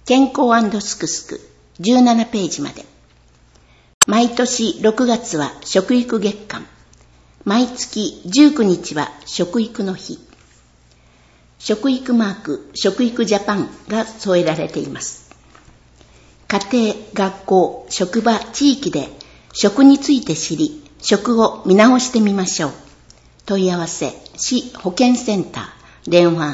健康&すくすく17ページまで。毎年6月は食育月間。毎月19日は食育の日。食育マーク、食育ジャパンが添えられています。家庭、学校、職場、地域で食について知り、食を見直してみましょう。問い合わせ、市保健センター、電話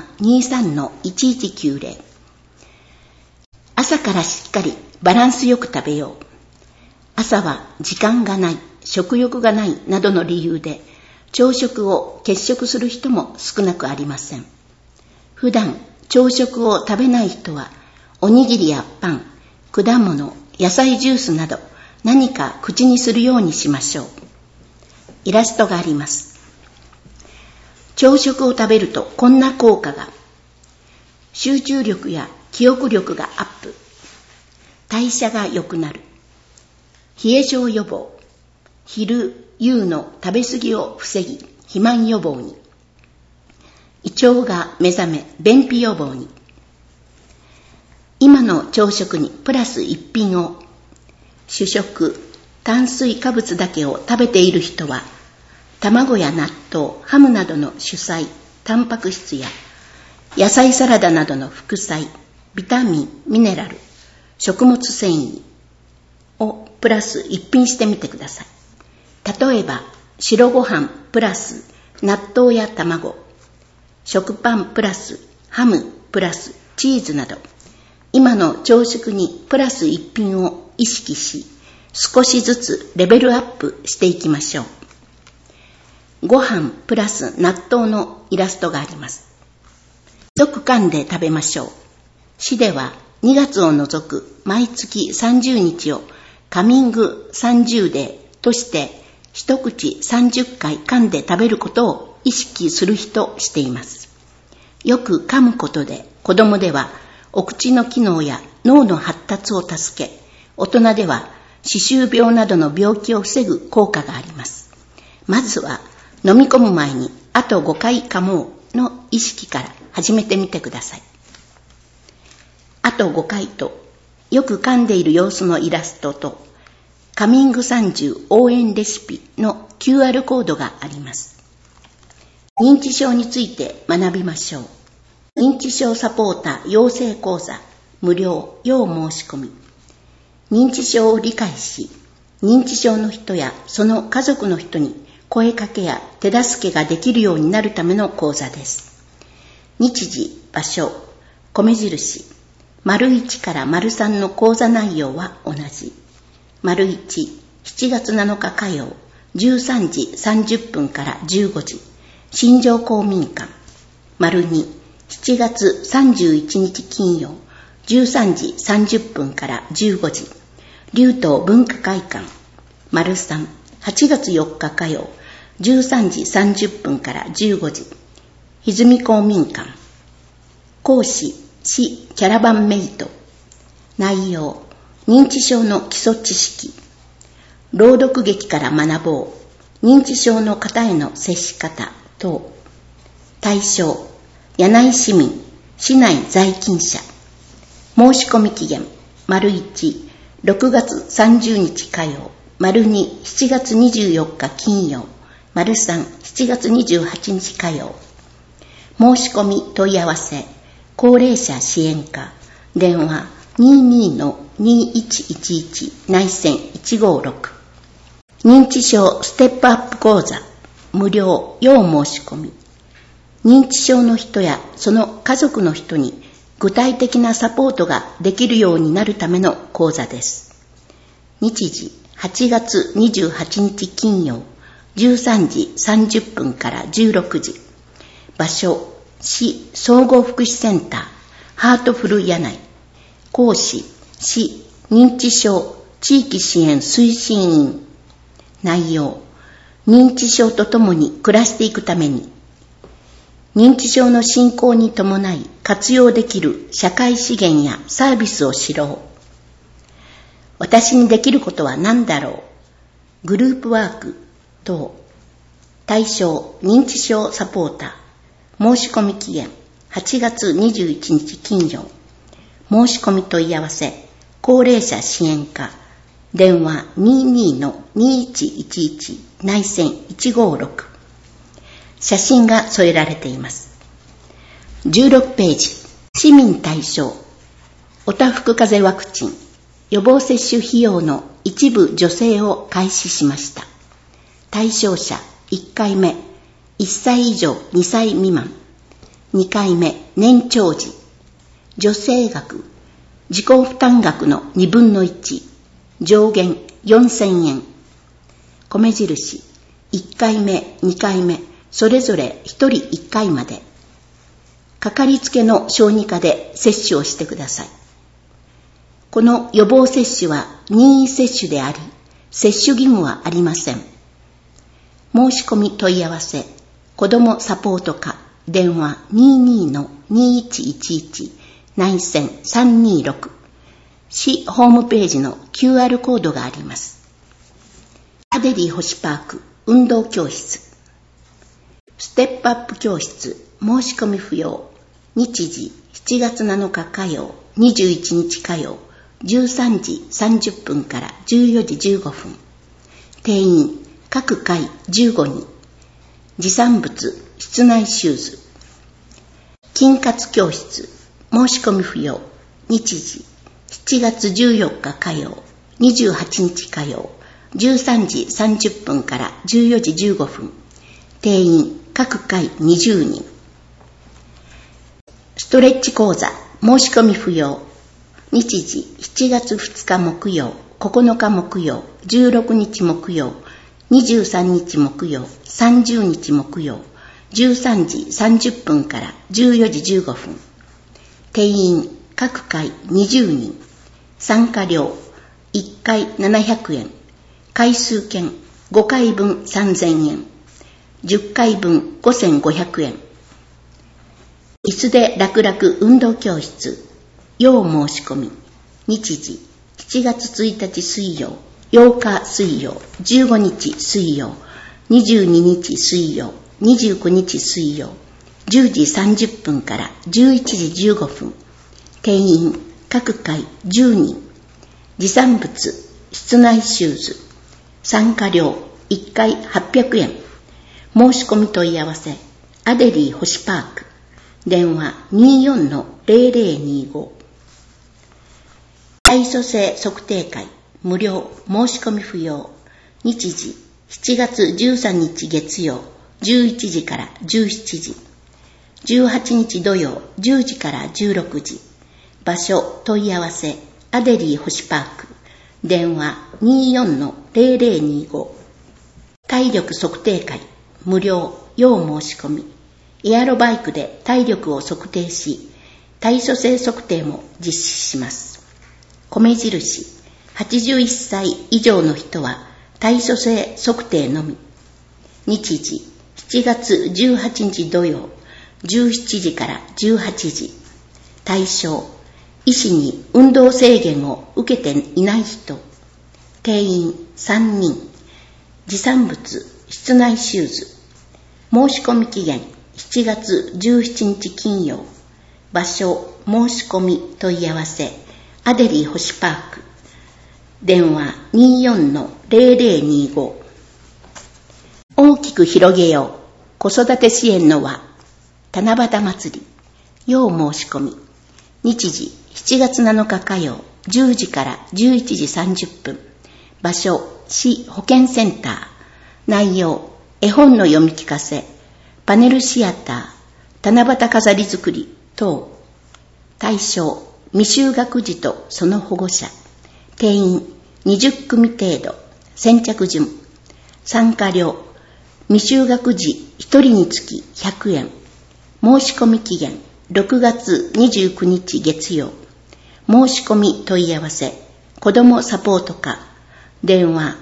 23-1190。朝からしっかりバランスよく食べよう。朝は時間がない、食欲がないなどの理由で朝食を欠食する人も少なくありません。普段朝食を食べない人はおにぎりやパン、果物、野菜ジュースなど何か口にするようにしましょう。イラストがあります。朝食を食べるとこんな効果が。集中力や記憶力がアップ。代謝が良くなる。冷え症予防。昼、夕の食べ過ぎを防ぎ、肥満予防に。胃腸が目覚め、便秘予防に。今の朝食にプラス一品を。主食、炭水化物だけを食べている人は、卵や納豆、ハムなどの主菜、タンパク質や野菜サラダなどの副菜、ビタミン、ミネラル、食物繊維をプラス一品してみてください。例えば、白ご飯プラス納豆や卵、食パンプラスハムプラスチーズなど、今の朝食にプラス一品を意識し、少しずつレベルアップしていきましょう。ご飯プラス納豆のイラストがあります。よく噛んで食べましょう。市では2月を除く毎月30日をカミング30デーとして一口30回噛んで食べることを意識する日としています。よく噛むことで子供ではお口の機能や脳の発達を助け、大人では歯周病などの病気を防ぐ効果があります。まずは飲み込む前にあと5回噛もうの意識から始めてみてください。あと5回とよく噛んでいる様子のイラストとカミング30応援レシピの QR コードがあります。認知症について学びましょう。認知症サポーター養成講座無料要申し込み。認知症を理解し、認知症の人やその家族の人に声かけや手助けができるようになるための講座です。日時、場所、米印、1から3の講座内容は同じ。1、7月7日火曜、13時30分から15時、新庄公民館。2、7月31日金曜、13時30分から15時、龍東文化会館。3、8月4日火曜、13時30分から15時、歪公民館。講師、市キャラバンメイト。内容、認知症の基礎知識。朗読劇から学ぼう。認知症の方への接し方等。対象、柳井市民、市内在勤者。申し込み期限、1、6月30日火曜、2、7月24日金曜、3、7月28日火曜。申し込み問い合わせ、高齢者支援課、電話 22-2111 内線156。認知症ステップアップ講座、無料要申し込み。認知症の人やその家族の人に具体的なサポートができるようになるための講座です。日時、8月28日金曜、13時30分から16時。場所、市総合福祉センター、ハートフル柳井。講師、市認知症地域支援推進員。内容、認知症とともに暮らしていくために、認知症の進行に伴い活用できる社会資源やサービスを知ろう。私にできることは何だろう。グループワーク等。対象、認知症サポーター。申し込み期限、8月21日金曜。 申し込み問い合わせ、高齢者支援課、電話 22-2111 内線156。写真が添えられています。16ページ、市民対象、おたふく風邪ワクチン、予防接種費用の一部助成を開始しました。対象者、1回目、1歳以上2歳未満。2回目、年長児。助成額、自己負担額の2分の1。上限4000円。米印、1回目、2回目、それぞれ1人1回まで。かかりつけの小児科で接種をしてください。この予防接種は任意接種であり、接種義務はありません。申し込み問い合わせ、子どもサポート課、電話 22-2111 内線326。市ホームページの QR コードがあります。アデリー星パーク運動教室、ステップアップ教室、申し込み不要。日時7月7日火曜、21日火曜、13時30分から14時15分。定員各回15人。持参物、室内シューズ。筋活教室、申し込み不要。日時7月14日火曜、28日火曜、13時30分から14時15分。定員各回20人。ストレッチ講座、申し込み不要。日時7月2日木曜、9日木曜、16日木曜、23日木曜、30日木曜、13時30分から14時15分。定員各回20人。参加料1回700円。回数券5回分3000円。10回分5500円。椅子で楽々運動教室、要申し込み。日時7月1日水曜、8日水曜、15日水曜、22日水曜、29日水曜、10時30分から11時15分。定員各回10人。持参物、室内シューズ。参加料1回800円。申し込み問い合わせ、アデリー星パーク。電話 24-0025。体組成測定会、無料、申し込み不要。日時7月13日月曜、11時から17時。18日土曜、10時から16時。場所、問い合わせ、アデリー星パーク。電話 24-0025。体力測定会、無料、要申し込み。エアロバイクで体力を測定し、体組成測定も実施します。米印、81歳以上の人は体組成測定のみ。日時、7月18日土曜、17時から18時。対象、医師に運動制限を受けていない人。定員3人。持参物、室内シューズ。申し込み期限7月17日金曜。場所、申し込み問い合わせ、アデリー星パーク。電話 24-0025。大きく広げよう。子育て支援の輪。七夕祭り。要申し込み。日時7月7日火曜、10時から11時30分。場所、市保健センター。内容、絵本の読み聞かせ、パネルシアター、七夕飾り作り等。対象、未就学児とその保護者。定員20組程度。先着順。参加料、未就学児1人につき100円。申し込み期限6月29日月曜。申し込み問い合わせ、子どもサポート課。電話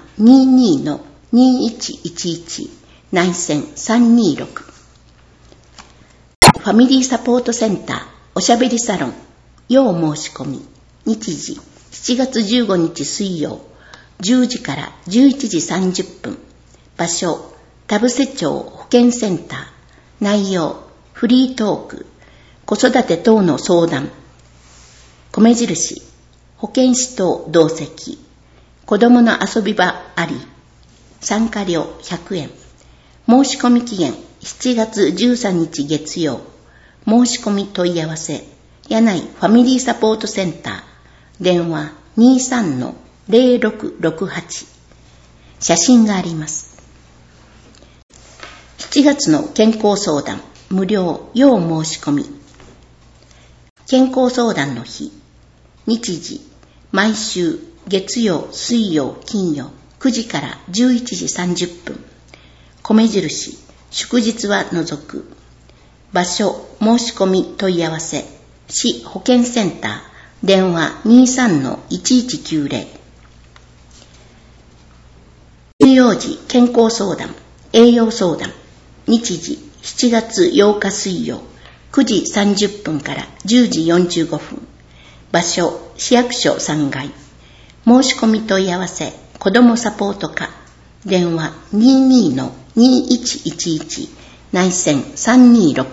22-2111 内線326。ファミリーサポートセンターおしゃべりサロン。要申し込み。日時7月15日水曜、10時から11時30分。場所、田伏町保健センター。内容、フリートーク、子育て等の相談。 米印、保健師等同席、子供の遊び場あり、参加料100円。申し込み期限7月13日月曜。申し込み問い合わせ、柳井ファミリーサポートセンター、電話 23-0668。写真があります。7月の健康相談、無料要申し込み。健康相談の日、日時、毎週月曜、水曜、金曜、9時から11時30分。米印、祝日は除く。場所、申し込み問い合わせ、市保健センター、電話 23-1190。乳幼児健康相談、栄養相談、日時、7月8日水曜、9時30分から10時45分。場所、市役所3階。申し込み問い合わせ、子どもサポート課。電話 22-2111 内線326。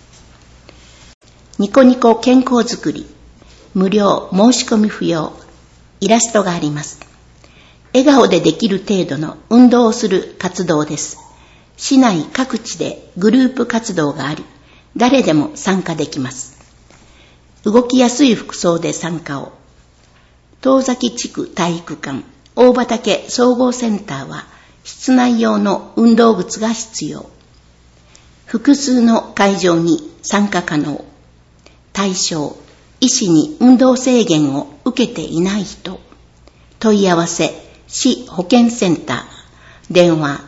ニコニコ健康づくり。無料申し込み不要。イラストがあります。笑顔でできる程度の運動をする活動です。市内各地でグループ活動があり、誰でも参加できます。動きやすい服装で参加を。遠崎地区体育館大畑総合センターは室内用の運動靴が必要。複数の会場に参加可能。対象、医師に運動制限を受けていない人。問い合わせ、市保健センター。電話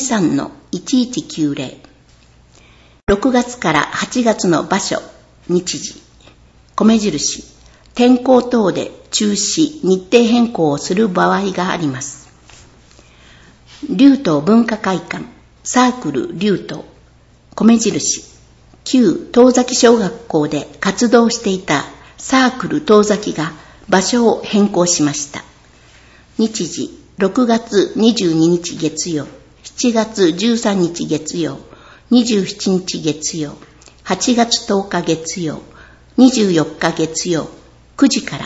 23-1190。6月から8月の場所、日時。米印、天候等で中止、日程変更をする場合があります。竜東文化会館、サークル竜東。米印、旧遠崎小学校で活動していたサークル遠崎が場所を変更しました。日時、6月22日月曜、7月13日月曜、27日月曜、8月10日月曜、24日月曜、9時から。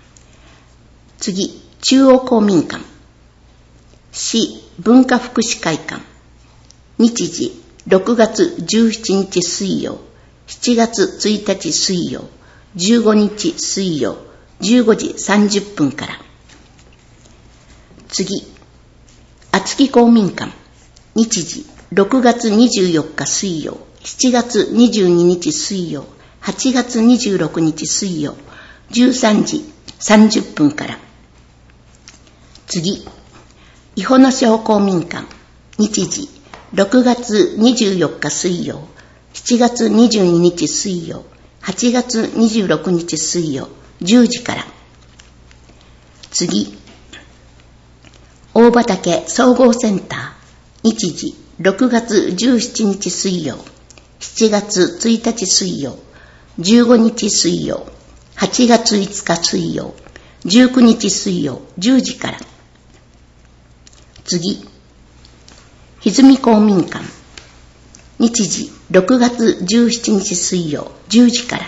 次、中央公民館。市文化福祉会館。日時、6月17日水曜、7月1日水曜、15日水曜、15時30分から。次、厚木公民館。日時、6月24日水曜、7月22日水曜、8月26日水曜、13時30分から。次、伊保野小公民館。日時、6月24日水曜、7月22日水曜、8月26日水曜、10時から。次、大畑総合センター。日時、6月17日水曜、7月1日水曜、15日水曜、8月5日水曜、19日水曜、10時から。次、歪公民館。日時、6月17日水曜、10時から。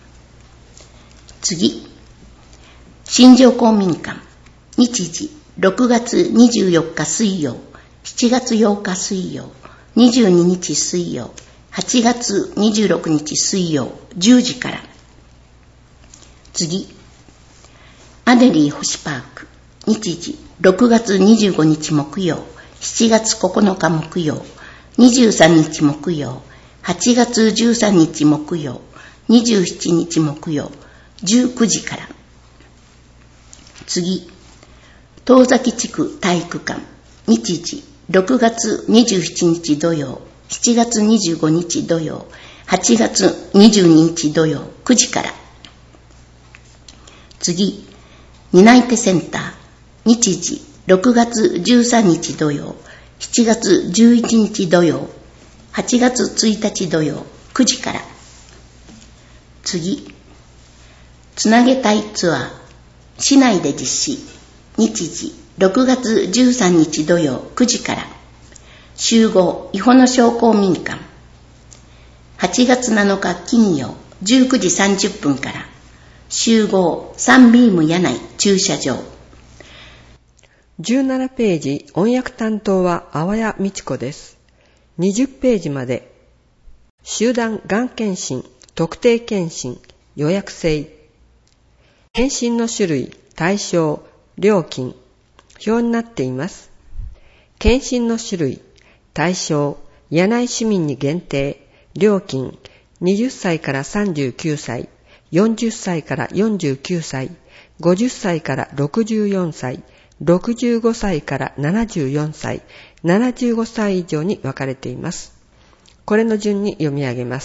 次、新庄公民館。日時、6月24日水曜、7月8日水曜、22日水曜、8月26日水曜、10時から。次、アデリー星パーク。日時、6月25日木曜、7月9日木曜、23日木曜、8月13日木曜、27日木曜、19時から。次、遠崎地区体育館。日時、6月27日土曜、7月25日土曜、8月22日土曜、9時から。次、担い手センター。日時、6月13日土曜、7月11日土曜、8月1日土曜、9時から。次、つなげたいツアー。市内で実施。日時、6月13日土曜9時から。集合、伊保野小公民館。8月7日金曜、19時30分から。 集合サンビーム柳井駐車場。 17ページ、音訳担当は淡谷美智子です。20ページまで。集団がん検診、特定検診、予約制。検診の種類、対象、料金、表になっています。検診の種類、対象、柳井市民に限定、料金、20歳から39歳、40歳から49歳、50歳から64歳、65歳から74歳、75歳以上に分かれています。これの順に読み上げます。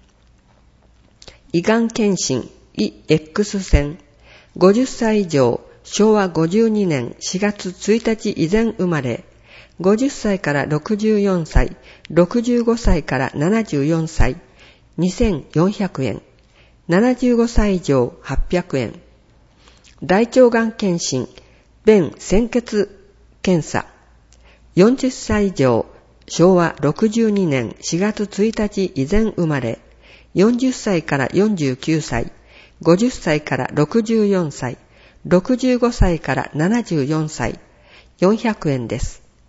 胃がん検診、胃 X 線、50歳以上、昭和52年4月1日以前生まれ、50歳から64歳、65歳から74歳、2400円。75歳以上800円。大腸がん検診、便潜血検査。40歳以上、昭和62年4月1日以前生まれ、40歳から49歳、50歳から64歳、65歳から74歳、400円です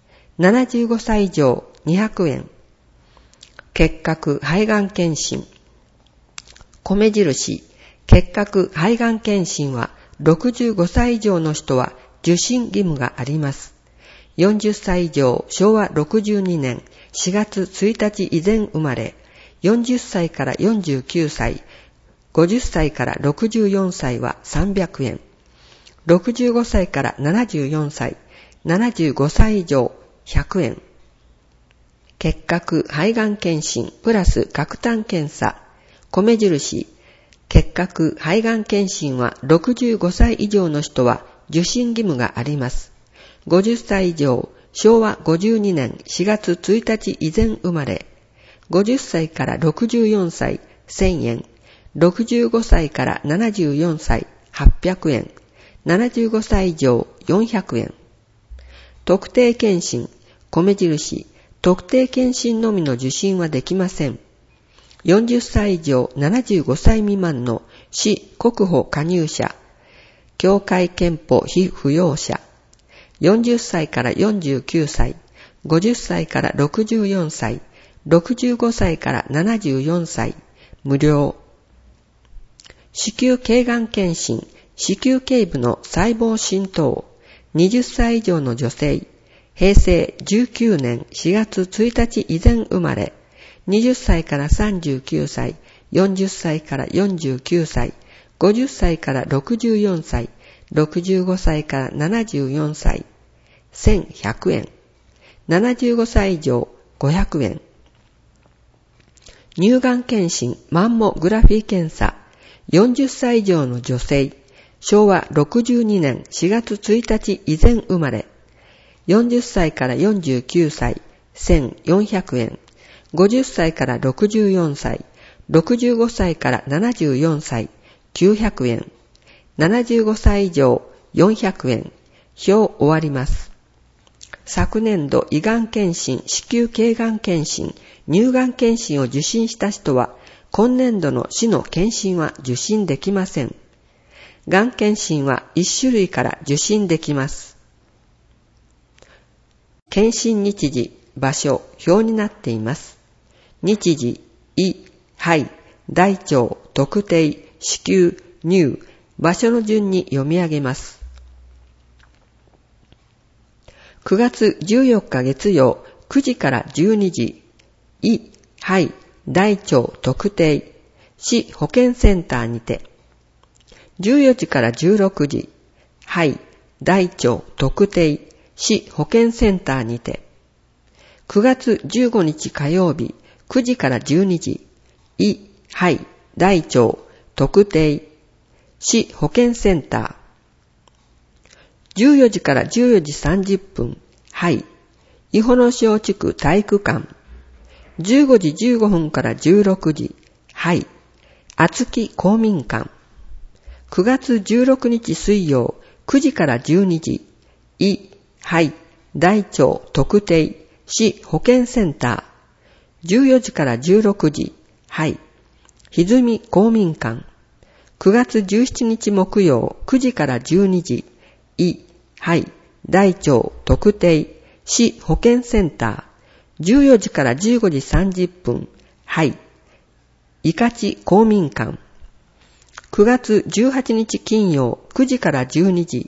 。75歳以上200円。結核肺がん検診。米印、結核肺がん検診は65歳以上の人は受診義務があります。40歳以上、昭和62年4月1日以前生まれ、40歳から49歳、50歳から64歳は300円。65歳から74歳、75歳以上100円。結核肺がん検診プラス核炭検査。米印、結核肺がん検診は65歳以上の人は受診義務があります。50歳以上、昭和52年4月1日以前生まれ、50歳から64歳1000円、65歳から74歳800円、75歳以上400円。特定検診、米印、特定検診のみの受診はできません。40歳以上75歳未満の市国保加入者、協会憲法非扶養者、40歳から49歳、50歳から64歳、65歳から74歳、無料。子宮頸がん検診、子宮頸部の細胞浸透、20歳以上の女性、平成19年4月1日以前生まれ、20歳から39歳、40歳から49歳、50歳から64歳、65歳から74歳、1100円。75歳以上500円。乳がん検診マンモグラフィー検査、40歳以上の女性、昭和62年4月1日以前生まれ、40歳から49歳、1400円。50歳から64歳、65歳から74歳、900円。75歳以上、400円。表終わります。昨年度胃がん検診、子宮頸がん検診、乳がん検診を受診した人は、今年度の市の検診は受診できません。がん検診は1種類から受診できます。検診日時、場所、表になっています。日時、胃、肺、大腸、特定、子宮、乳、場所の順に読み上げます。9月14日月曜、9時から12時、胃、肺、大腸、特定、市保健センターにて。14時から16時、肺、大腸、特定、市保健センターにて。9月15日火曜日、9時から12時、胃、肺、大腸、特定、市保健センター。14時から14時30分、肺、伊保野小地区体育館。15時15分から16時、肺、厚木公民館。9月16日水曜、9時から12時、胃、肺、大腸、特定、市保健センター。14時から16時、肺、歪公民館。 9月17日木曜9時から12時、大町特定市保健センター、14時から15時30分、いかち公民館。9月18日金曜9時から12時、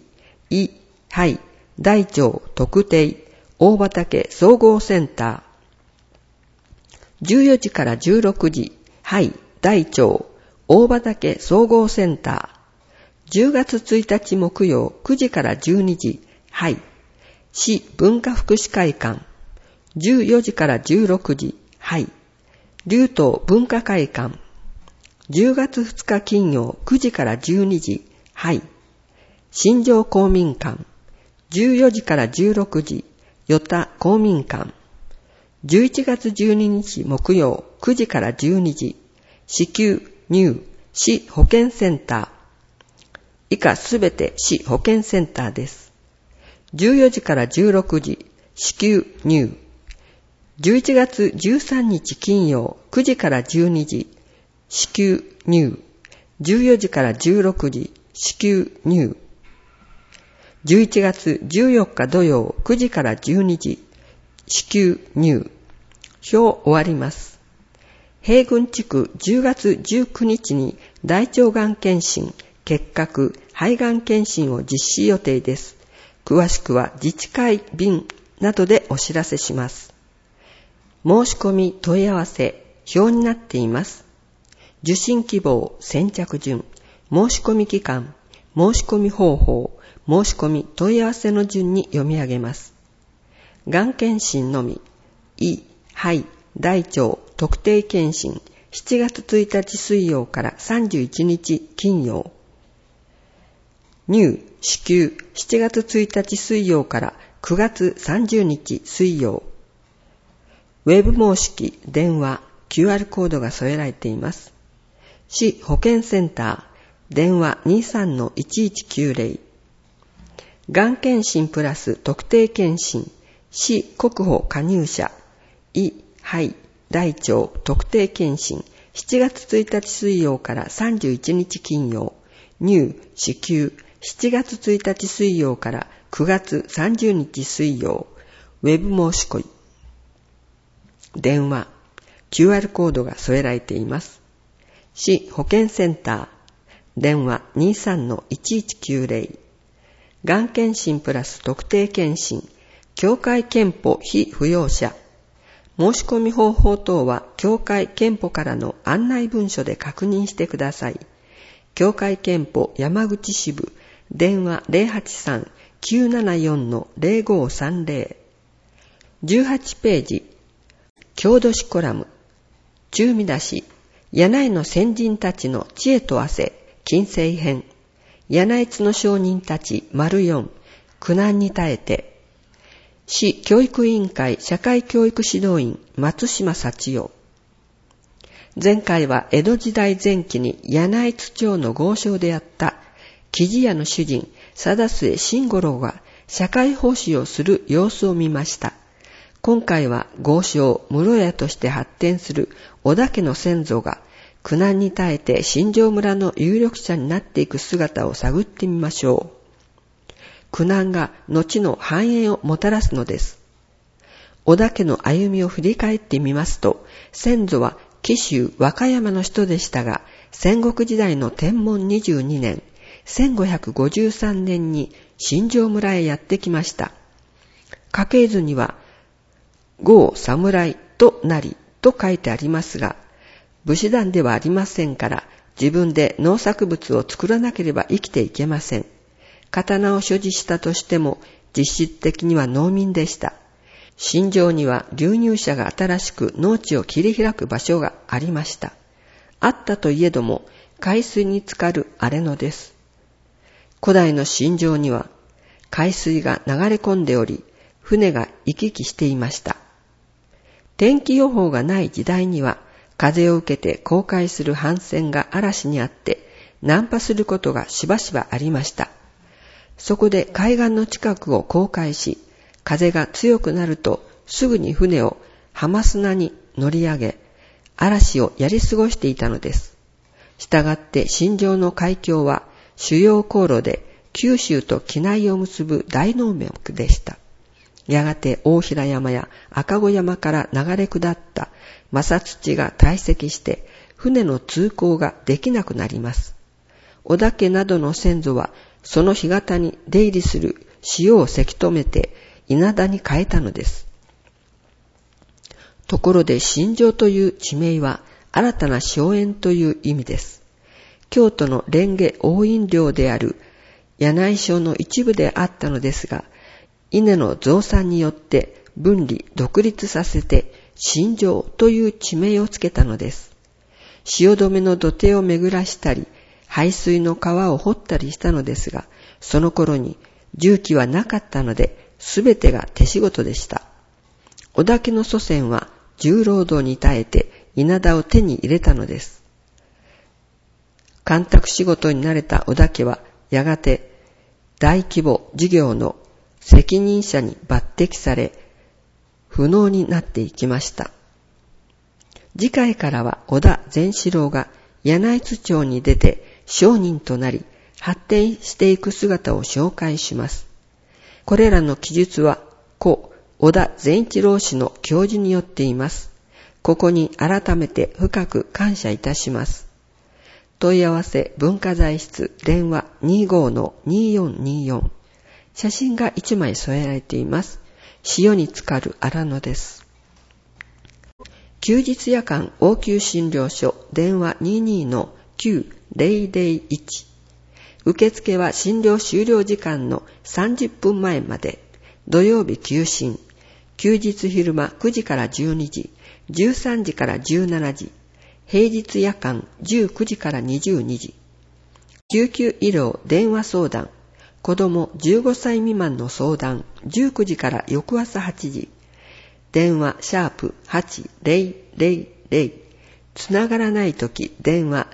大町特定大畑総合センター。14時から16時、大町大畑総合センター。10月1日木曜9時から12時、市文化福祉会館。14時から16時、竜東文化会館。10月2日金曜9時から12時、新庄公民館。14時から16時、与田公民館。11月12日木曜9時から12時、子宮乳市保健センター。以下すべて市保健センターです。14時から16時、子宮乳。11月13日金曜9時から12時、子宮乳。14時から16時、子宮乳。11月14日土曜9時から12時、子宮乳。表終わります。平郡地区10月19日に大腸がん検診、結核、肺がん検診を実施予定です。詳しくは自治会便などでお知らせします。申し込み問い合わせ表になっています。受診希望先着順、申し込み期間、申し込み方法、申し込み問い合わせの順に読み上げます。がん検診のみ、大腸特定検診7月1日水曜から31日金曜。乳子宮7月1日水曜から9月30日水曜。ウェブ申し記、電話、QR コードが添えられています。市保健センター、電話 23-1190。がん検診プラス特定検診、市国保加入者、大腸特定検診、7月1日水曜から31日金曜。乳子宮、7月1日水曜から9月30日水曜。ウェブ申し込み。電話、QR コードが添えられています。市保健センター、電話 23-1190。がん検診プラス特定検診、協会憲法非扶養者。申し込み方法等は協会憲法からの案内文書で確認してください。協会憲法山口支部、電話 083-974-0530。18ページ。郷土史コラム。中見出し。柳井の先人たちの知恵と汗、近世編。柳井津の商人たち、4、苦難に耐えて。市教育委員会社会教育指導員、松島幸代。前回は江戸時代前期に柳井津町の豪商であった生地屋の主人、貞末慎五郎が社会奉仕をする様子を見ました。今回は豪商室屋として発展する織田家の先祖が苦難に耐えて新庄村の有力者になっていく姿を探ってみましょう。苦難が後の繁栄をもたらすのです。織田家の歩みを振り返ってみますと、先祖は紀州和歌山の人でしたが、戦国時代の天文22年、1553年に新庄村へやってきました。家系図には、豪侍となりと書いてありますが、武士団ではありませんから、自分で農作物を作らなければ生きていけません。刀を所持したとしても、実質的には農民でした。新庄には流入者が新しく農地を切り開く場所がありました。あったといえども、海水に浸かる荒れ野です。古代の新庄には、海水が流れ込んでおり、船が行き来していました。天気予報がない時代には、風を受けて航海する帆船が嵐にあって、難破することがしばしばありました。そこで海岸の近くを航海し、風が強くなるとすぐに船を浜砂に乗り上げ、嵐をやり過ごしていたのです。 したがって新庄の海峡は主要航路で九州と畿内を結ぶ大動脈でした。やがて大平山や赤子山から流れ下った摩擦土が堆積して船の通行ができなくなります。織田家などの先祖はその干潟に出入りする潮をせき止めて稲田に変えたのです。ところで新庄という地名は新たな荘園という意味です。京都の蓮華応印領である柳井省の一部であったのですが、稲の増産によって分離独立させて新庄という地名をつけたのです。潮止めの土手を巡らしたり、排水の川を掘ったりしたのですが、その頃に重機はなかったので、すべてが手仕事でした。織田家の祖先は重労働に耐えて稲田を手に入れたのです。干拓仕事に慣れた織田家は、やがて大規模事業の責任者に抜擢され、不能になっていきました。次回からは織田善四郎が柳津町に出て商人となり、発展していく姿を紹介します。これらの記述は、故織田善一郎氏の教授によっています。ここに改めて深く感謝いたします。問い合わせ文化財室電話 25-2424 写真が1枚添えられています。潮に浸かる荒野です。休日夜間応急診療所電話 22-9001 受付は診療終了時間の30分前まで。土曜日休診。休日昼間9時から12時、13時から17時。平日夜間19時から22時。救急医療電話相談。子供15歳未満の相談19時から翌朝8時。電話#8000。つながらないとき電話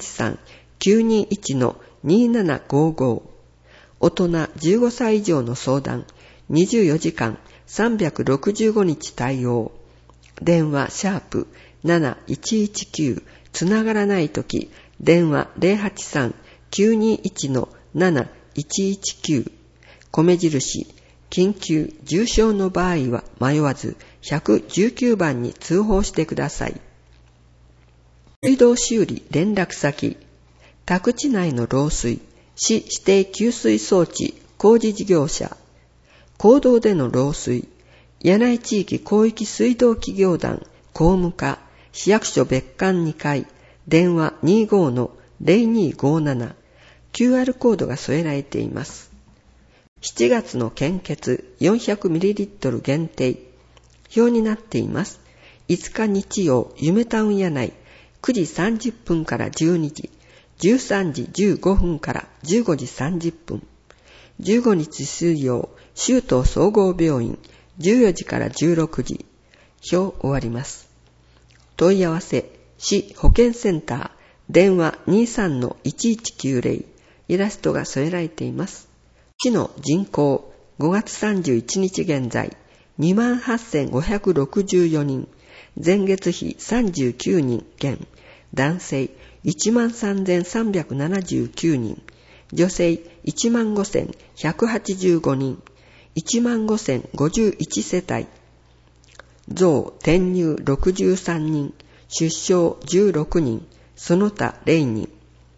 083-921-2755。大人15歳以上の相談24時間365日対応。電話#7119つながらないとき電話 083-921-7119。米印緊急重症の場合は迷わず119番に通報してください。水道修理連絡先、宅地内の漏水、市指定給水装置工事事業者、公道での漏水、柳井地域広域水道企業団公務課、市役所別館2階、電話 25-0257、QR コードが添えられています。7月の献血 400ml 限定、表になっています。5日日曜、夢タウン柳井、9時30分から12時、13時15分から15時30分。15日水曜、州東総合病院、14時から16時。表終わります。問い合わせ、市保健センター、電話 23-1190、イラストが添えられています。市の人口、5月31日現在、28,564 人、前月比39人減、男性13,379 人、女性15,185 人、15,051 世帯、増転入63人、出生16人、その他0人。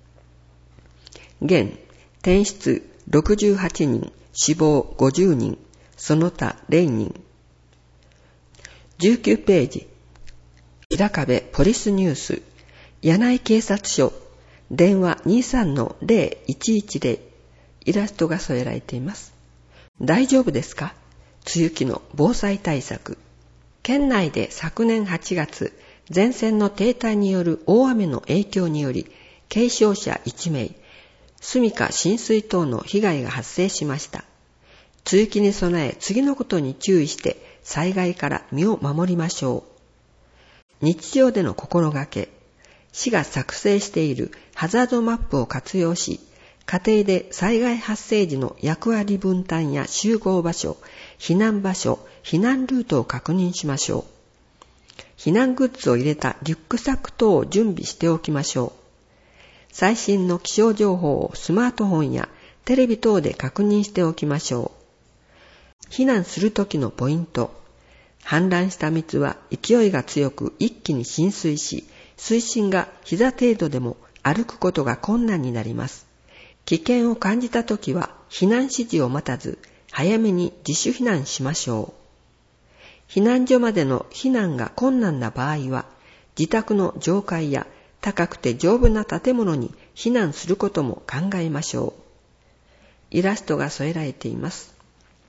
減、転出68人、死亡50人、その他0人。19ページ。平壁ポリスニュース、柳井警察署、電話 23-0110、イラストが添えられています。大丈夫ですか？梅雨期の防災対策。県内で昨年8月、前線の停滞による大雨の影響により、軽傷者1名、住処浸水等の被害が発生しました。梅雨期に備え、次のことに注意して、災害から身を守りましょう。日常での心がけ。市が作成しているハザードマップを活用し、家庭で災害発生時の役割分担や集合場所、避難場所、避難ルートを確認しましょう。避難グッズを入れたリュックサック等を準備しておきましょう。 最新の気象情報をスマートフォンやテレビ等で確認しておきましょう。避難するときのポイント。氾濫した水は勢いが強く一気に浸水し、水深が膝程度でも歩くことが困難になります。危険を感じたときは避難指示を待たず、早めに自主避難しましょう。避難所までの避難が困難な場合は、自宅の上階や高くて丈夫な建物に避難することも考えましょう。イラストが添えられています。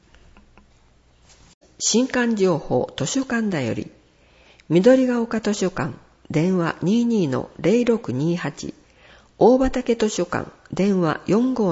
新刊情報図書館だより、緑が丘図書館、電話 22-0628、大畑図書館、電話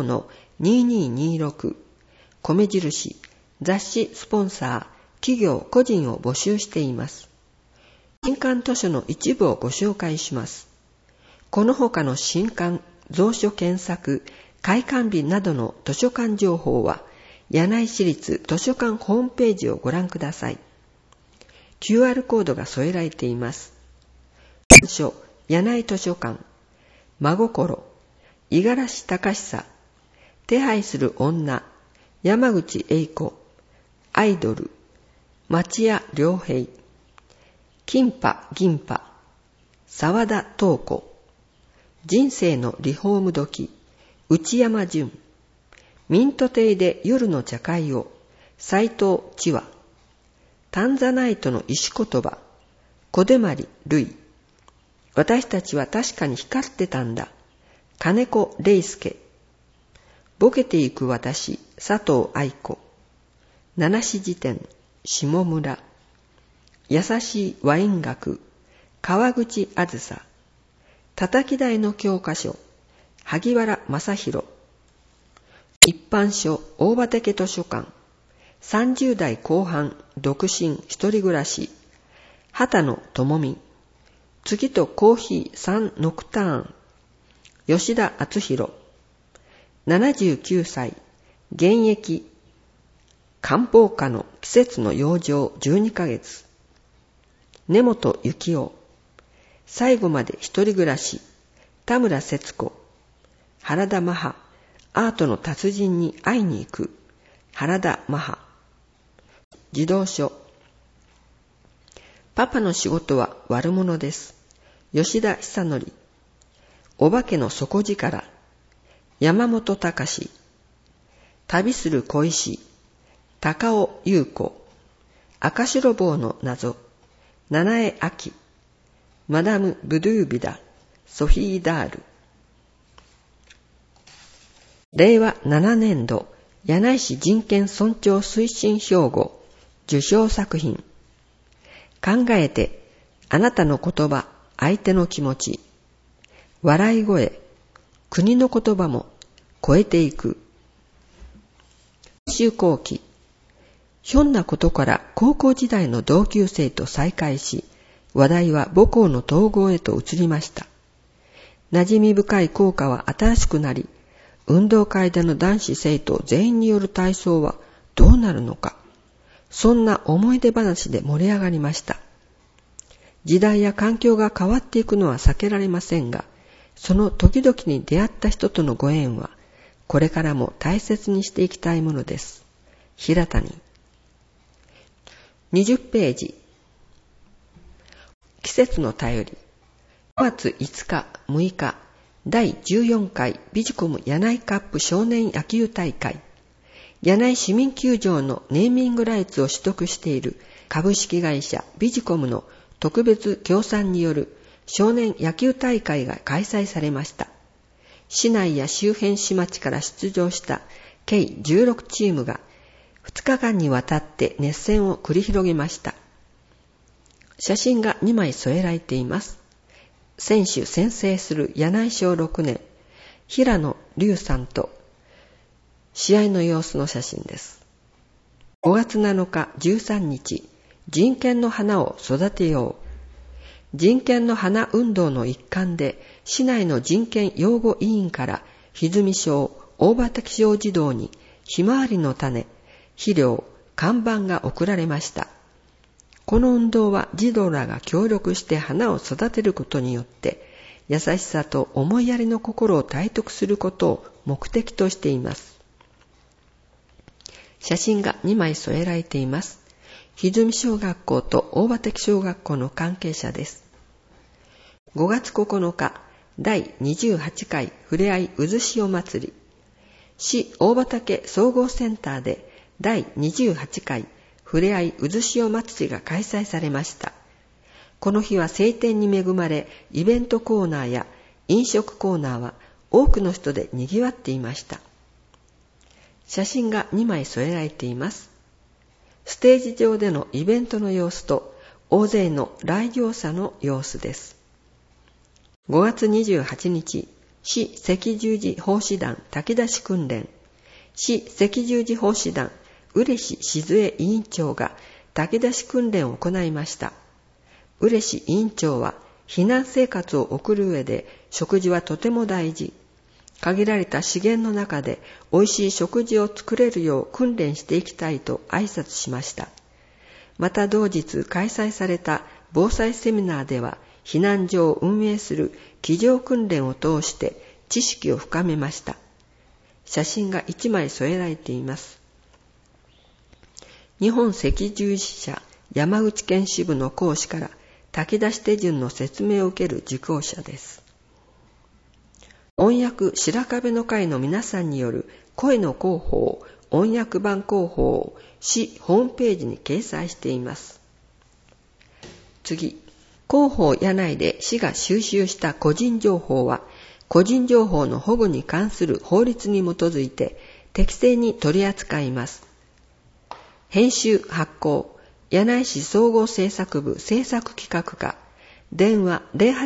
45-2226、米印、雑誌スポンサー、企業個人を募集しています。新刊図書の一部をご紹介します。この他の新刊、蔵書検索、開館日などの図書館情報は、柳井市立図書館ホームページをご覧ください。QR コードが添えられています。図書、柳井図書館、真心、五十嵐隆久、手配する女、山口栄子、アイドル、町屋良平、金波銀波、沢田東子、人生のリフォーム時、内山淳、ミント亭で夜の茶会を、斎藤千和、タンザナイトの石言葉、小出まりるい、私たちは確かに光ってたんだ、金子玲介、ボケていく私、佐藤愛子、七志辞典、下村、優しいワイン学、川口あずさ、叩き台の教科書、萩原正宏、一般書大畑図書館、30代後半独身一人暮らし、畑野智美、月とコーヒー3ノクターン、吉田敦弘、79歳現役漢方科の季節の養生12ヶ月、根本幸男、最後まで一人暮らし、田村節子、原田マハ、アートの達人に会いに行く、原田マハ。児童書、パパの仕事は悪者です。吉田久典、お化けの底力、山本隆、旅する小石、高尾優子、赤白帽の謎、七重明、マダム・ブドゥービダ、ソフィー・ダール。令和7年度柳井市人権尊重推進標語受賞作品。考えて、あなたの言葉、相手の気持ち、笑い声、国の言葉も超えていく。中高期、ひょんなことから高校時代の同級生と再会し、話題は母校の統合へと移りました。馴染み深い校歌は新しくなり、運動会での男子生徒全員による体操はどうなるのか、そんな思い出話で盛り上がりました。時代や環境が変わっていくのは避けられませんが、その時々に出会った人とのご縁は、これからも大切にしていきたいものです。平谷。20ページ。季節の便り。5月5日、6日、第14回ビジコム柳井カップ少年野球大会。柳井市民球場のネーミングライツを取得している株式会社ビジコムの特別協賛による少年野球大会が開催されました。市内や周辺市町から出場した計16チームが2日間にわたって熱戦を繰り広げました。写真が2枚添えられています。選手宣誓する柳井小6年、平野龍さんと試合の様子の写真です。5月7日13日、人権の花を育てよう。人権の花運動の一環で、市内の人権擁護委員から歪み小大畑小児童にひまわりの種、肥料、看板が贈られました。この運動は児童らが協力して花を育てることによって、 優しさと思いやりの心を体得することを目的としています。写真が2枚添えられています。歪み小学校と大場的小学校の関係者です。5月9日、第28回ふれあい渦潮祭り。市大畑総合センターで第28回ふれあい渦潮祭りが開催されました。この日は晴天に恵まれ、イベントコーナーや飲食コーナーは多くの人で賑わっていました。写真が2枚添えられています。ステージ上でのイベントの様子と大勢の来場者の様子です。5月28日、市赤十字奉仕団炊き出し訓練。市赤十字奉仕団嬉静江委員長が炊き出し訓練を行いました。嬉委員長は避難生活を送る上で食事はとても大事。限られた資源の中で美味しい食事を作れるよう訓練していきたいと挨拶しました。また同日開催された防災セミナーでは避難所を運営する机上訓練を通して知識を深めました。写真が1枚添えられています。日本赤十字社山口県支部の講師から炊き出し手順の説明を受ける受講者です。音訳白壁の会の皆さんによる声の広報、音訳版広報を市ホームページに掲載しています。次、広報柳井で市が収集した個人情報は、個人情報の保護に関する法律に基づいて適正に取り扱います。編集発行、柳井市総合政策部政策企画課、電話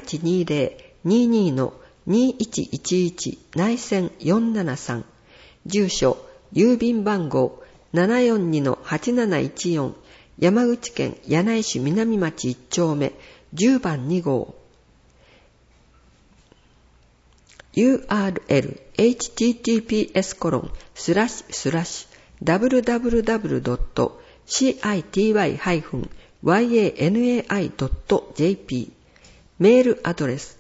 0820-22-2111 内線473、住所、郵便番号 742-8714、山口県柳井市南町1丁目10番2号。URL https://www.city-yanai.jp メールアドレス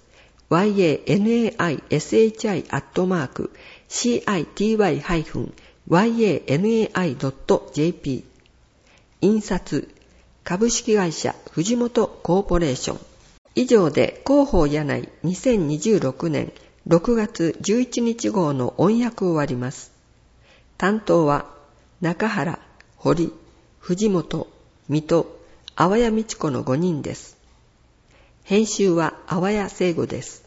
yanaishi@city-yanai.jp 印刷株式会社藤本コーポレーション。以上で広報柳井2026年6月11日号の音訳を終わります。担当は中原、堀、藤本、水戸、淡谷美智子の5人です。編集は淡谷聖吾です。